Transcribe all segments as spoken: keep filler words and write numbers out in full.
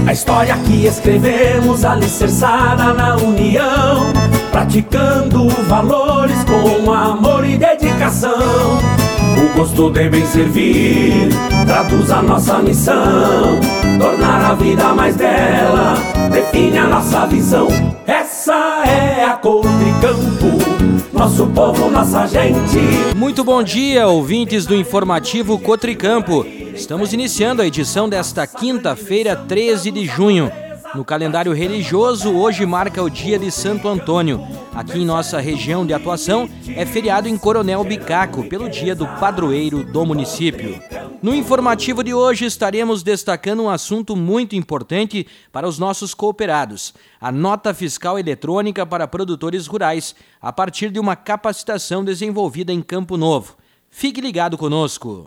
A história que escrevemos alicerçada na união, praticando valores com amor e dedicação. O gosto de bem servir traduz a nossa missão, tornar a vida mais bela, define a nossa visão. Essa é a Cotricampo, nosso povo, nossa gente. Muito bom dia, ouvintes do informativo Cotricampo. Estamos iniciando a edição desta quinta-feira, treze de junho. No calendário religioso, hoje marca o dia de Santo Antônio. Aqui em nossa região de atuação, é feriado em Coronel Bicaco, pelo dia do padroeiro do município. No informativo de hoje, estaremos destacando um assunto muito importante para os nossos cooperados: a nota fiscal eletrônica para produtores rurais, a partir de uma capacitação desenvolvida em Campo Novo. Fique ligado conosco.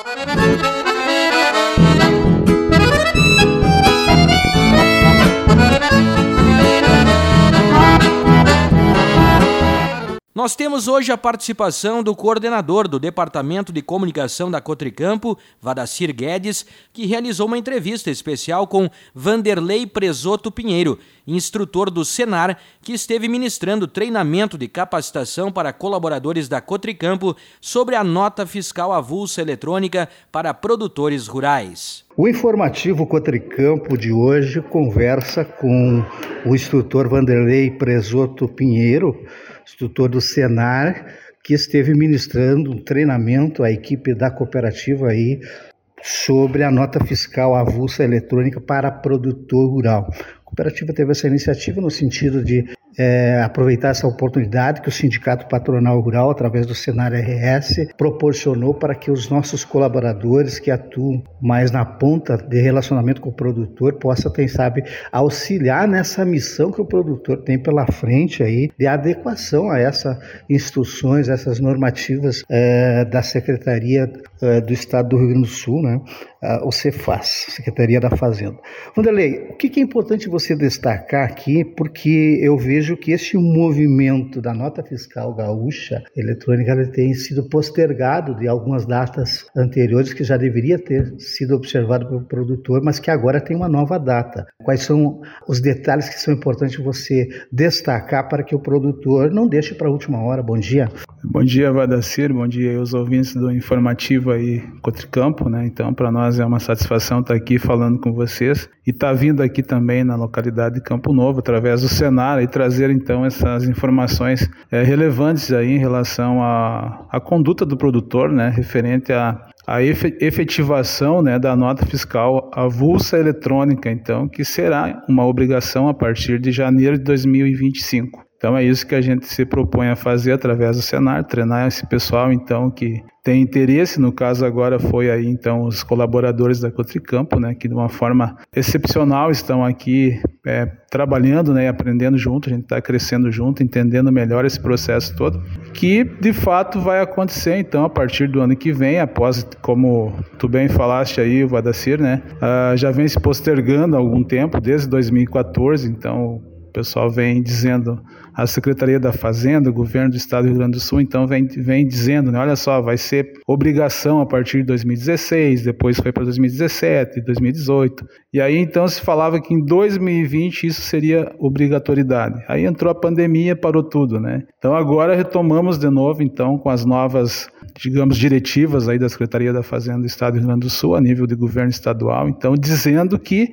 Nós temos hoje a participação do coordenador do Departamento de Comunicação da Cotricampo, Vadacir Guedes, que realizou uma entrevista especial com Vanderlei Presoto Pinheiro, instrutor do Senar, que esteve ministrando treinamento de capacitação para colaboradores da Cotricampo sobre a nota fiscal avulsa eletrônica para produtores rurais. O informativo Cotricampo de hoje conversa com o instrutor Vanderlei Presoto Pinheiro, instrutor do Senar, que esteve ministrando um treinamento à equipe da cooperativa aí sobre a nota fiscal avulsa eletrônica para produtor rural. A cooperativa teve essa iniciativa no sentido de é, aproveitar essa oportunidade que o Sindicato Patronal Rural, através do Senar R S, proporcionou para que os nossos colaboradores que atuam mais na ponta de relacionamento com o produtor possam, quem sabe, auxiliar nessa missão que o produtor tem pela frente aí de adequação a essas instruções, essas normativas é, da Secretaria é, do Estado do Rio Grande do Sul, né? O Cefaz, Secretaria da Fazenda. Vanderlei, o que é importante você destacar aqui, porque eu vejo que esse movimento da nota fiscal gaúcha eletrônica ele tem sido postergado de algumas datas anteriores que já deveria ter sido observado pelo produtor, mas que agora tem uma nova data. Quais são os detalhes que são importantes você destacar para que o produtor não deixe para a última hora? Bom dia. Bom dia, Vadacir, bom dia aos ouvintes do informativo aí Cotricampo, né? Então, para nós é uma satisfação estar aqui falando com vocês e estar vindo aqui também na localidade de Campo Novo, através do Senar, e trazer então essas informações é, relevantes aí em relação à, à conduta do produtor, né? Referente a a efetivação, né, da nota fiscal avulsa eletrônica, então, que será uma obrigação a partir de janeiro de dois mil e vinte e cinco. Então é isso que a gente se propõe a fazer através do Senar, treinar esse pessoal então que tem interesse. No caso agora foi aí então os colaboradores da Cotricampo, né, que de uma forma excepcional estão aqui é, trabalhando, né, e aprendendo junto. A gente está crescendo junto, entendendo melhor esse processo todo, que de fato vai acontecer então a partir do ano que vem, após, como tu bem falaste aí, o Vadacir, né, uh, já vem se postergando há algum tempo, desde dois mil e quatorze, então o pessoal vem dizendo, a Secretaria da Fazenda, o Governo do Estado do Rio Grande do Sul, então vem, vem dizendo, né, olha só, vai ser obrigação a partir de dois mil e dezesseis, depois foi para dois mil e dezessete, dois mil e dezoito, e aí então se falava que em dois mil e vinte isso seria obrigatoriedade. Aí entrou a pandemia, parou tudo, né? Então agora retomamos de novo, então, com as novas, digamos, diretivas aí da Secretaria da Fazenda do Estado do Rio Grande do Sul, a nível de governo estadual, então dizendo que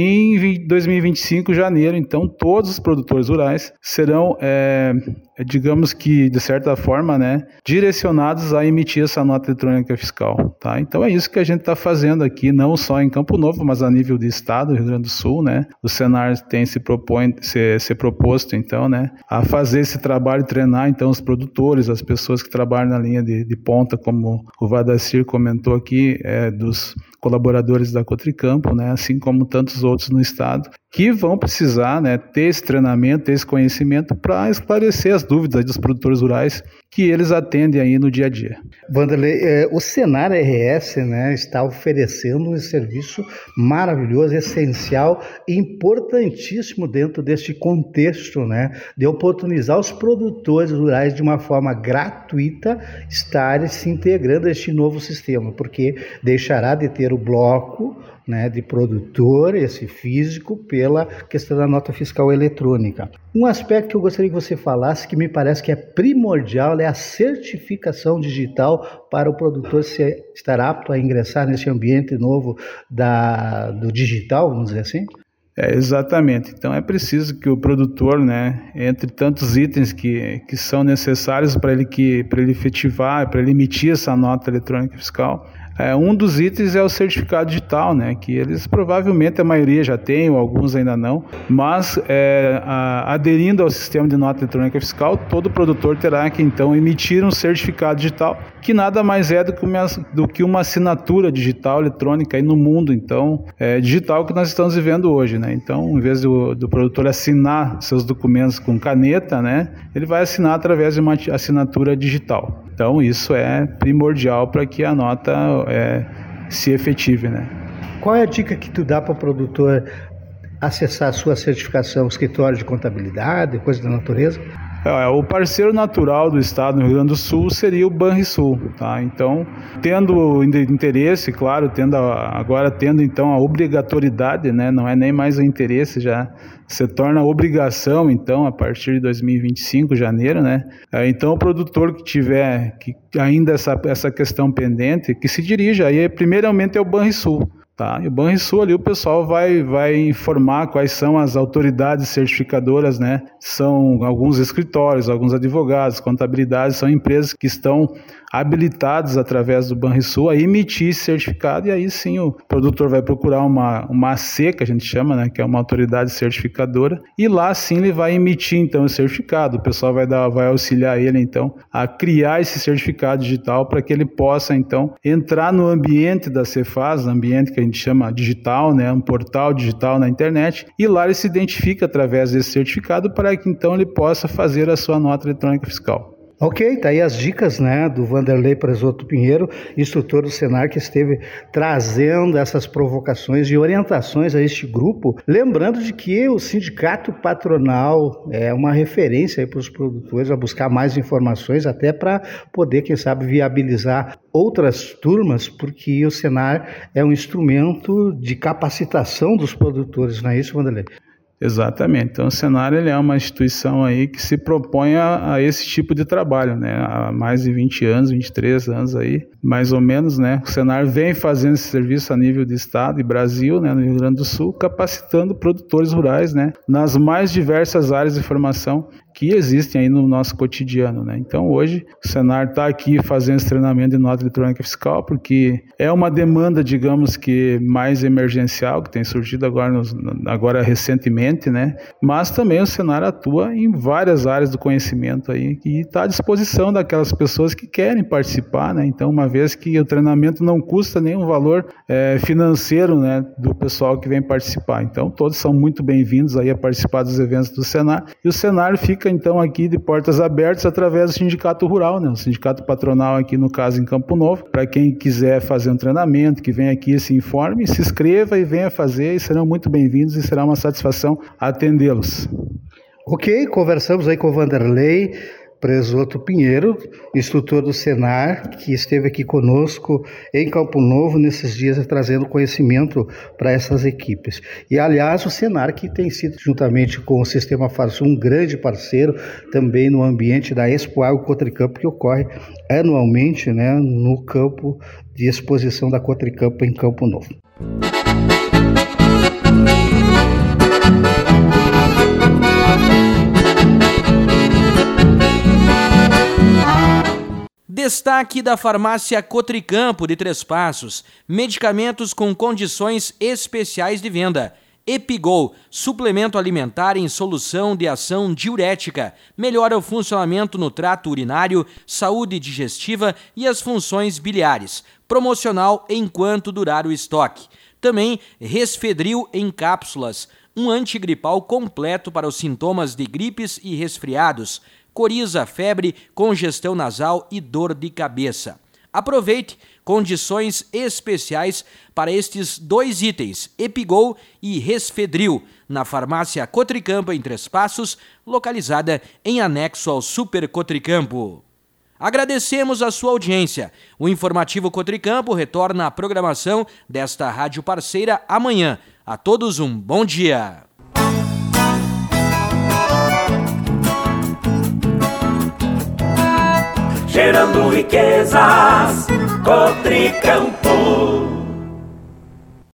em dois mil e vinte e cinco, janeiro, então, todos os produtores rurais serão, é, digamos que, de certa forma, né, direcionados a emitir essa nota eletrônica fiscal, tá? Então é isso que a gente está fazendo aqui, não só em Campo Novo, mas a nível de Estado, Rio Grande do Sul, né? O Senar tem se, propõe, se, se proposto, então, né, a fazer esse trabalho, treinar, então, os produtores, as pessoas que trabalham na linha de, de ponta, como o Vadacir comentou aqui, é, dos colaboradores da Cotricampo, né, assim como tantos outros no estado, que vão precisar, né, ter esse treinamento, ter esse conhecimento para esclarecer as dúvidas dos produtores rurais que eles atendem aí no dia a dia. Wanderley, eh, o Senar R S, né, está oferecendo um serviço maravilhoso, essencial e importantíssimo dentro deste contexto, né, de oportunizar os produtores rurais de uma forma gratuita estarem se integrando a este novo sistema, porque deixará de ter o bloco, né, de produtor, esse físico, pela questão da nota fiscal eletrônica. Um aspecto que eu gostaria que você falasse, que me parece que é primordial, é a certificação digital para o produtor se estar apto a ingressar nesse ambiente novo da, do digital, vamos dizer assim? É, exatamente. Então é preciso que o produtor, né, entre tantos itens que, que são necessários para ele, que, para ele efetivar, para ele emitir essa nota eletrônica fiscal, É, um dos itens é o certificado digital, né, que eles provavelmente a maioria já tem, ou alguns ainda não, mas é, a, aderindo ao sistema de nota eletrônica fiscal, todo produtor terá que então emitir um certificado digital, que nada mais é do que uma, do que uma assinatura digital eletrônica aí no mundo, então, é, digital que nós estamos vivendo hoje, né? Então, em vez do, do produtor assinar seus documentos com caneta, né, ele vai assinar através de uma assinatura digital. Então, isso é primordial para que a nota é, se efetive, né? Qual é a dica que tu dá para o produtor acessar a sua certificação, escritório de contabilidade, coisa da natureza? É, o parceiro natural do estado do Rio Grande do Sul seria o Banrisul, tá? Então, tendo interesse, claro, tendo a, agora tendo então a obrigatoriedade, né? Não é nem mais o interesse, já se torna obrigação, então, a partir de dois mil e vinte e cinco, janeiro, né? É, então, o produtor que tiver que ainda essa, essa questão pendente, que se dirija aí, primeiramente, é o Banrisul. Tá? E o Banrisul ali o pessoal vai, vai informar quais são as autoridades certificadoras, né? São alguns escritórios, alguns advogados, contabilidades, são empresas que estão habilitados através do Banrisul a emitir esse certificado, e aí sim o produtor vai procurar uma, uma A C, que a gente chama, né, que é uma autoridade certificadora, e lá sim ele vai emitir então o certificado. O pessoal vai, dar, vai auxiliar ele então a criar esse certificado digital para que ele possa então entrar no ambiente da Cefaz, no ambiente que a gente chama digital, né, um portal digital na internet, e lá ele se identifica através desse certificado para que então ele possa fazer a sua nota eletrônica fiscal. Ok, tá aí as dicas, né, do Wanderley Presoto Pinheiro, instrutor do Senar, que esteve trazendo essas provocações e orientações a este grupo. Lembrando de que o sindicato patronal é uma referência aí para os produtores a buscar mais informações, até para poder, quem sabe, viabilizar outras turmas, porque o Senar é um instrumento de capacitação dos produtores, não é isso, Wanderley? Exatamente. Então, o Senar ele é uma instituição aí que se propõe a, a esse tipo de trabalho, né? Há mais de vinte anos, vinte e três anos aí, mais ou menos, né? O Senar vem fazendo esse serviço a nível de estado e Brasil, né? No Rio Grande do Sul, capacitando produtores rurais, né? Nas mais diversas áreas de formação que existem aí no nosso cotidiano, né? Então, hoje, o Senar está aqui fazendo esse treinamento de nota eletrônica fiscal, porque é uma demanda, digamos que mais emergencial, que tem surgido agora, nos, agora recentemente, né? Mas também o Senar atua em várias áreas do conhecimento aí, e está à disposição daquelas pessoas que querem participar, né? Então, uma vez que o treinamento não custa nenhum valor é, financeiro, né, do pessoal que vem participar. Então, todos são muito bem-vindos aí a participar dos eventos do Senar, e o Senar fica então aqui de portas abertas através do Sindicato Rural, né? O Sindicato Patronal aqui no caso em Campo Novo, para quem quiser fazer um treinamento, que venha aqui, se informe, se inscreva e venha fazer, e serão muito bem-vindos e será uma satisfação atendê-los. Ok, conversamos aí com o Wanderley Presoto Pinheiro, instrutor do Senar, que esteve aqui conosco em Campo Novo nesses dias, trazendo conhecimento para essas equipes. E, aliás, o Senar, que tem sido, juntamente com o Sistema Farsul, um grande parceiro também no ambiente da Expo Agro Cotricampo, que ocorre anualmente, né, no campo de exposição da Cotricampo em Campo Novo. Destaque da farmácia Cotricampo de Três Passos, medicamentos com condições especiais de venda. Epigol, suplemento alimentar em solução de ação diurética, melhora o funcionamento no trato urinário, saúde digestiva e as funções biliares. Promocional enquanto durar o estoque. Também Resfedril em cápsulas, um antigripal completo para os sintomas de gripes e resfriados, coriza, febre, congestão nasal e dor de cabeça. Aproveite condições especiais para estes dois itens, Epigol e Resfedril, na farmácia Cotricampo em Três Passos, localizada em anexo ao Super Cotricampo. Agradecemos a sua audiência. O Informativo Cotricampo retorna à programação desta rádio parceira amanhã. A todos um bom dia. Gerando riquezas, Cotricampo.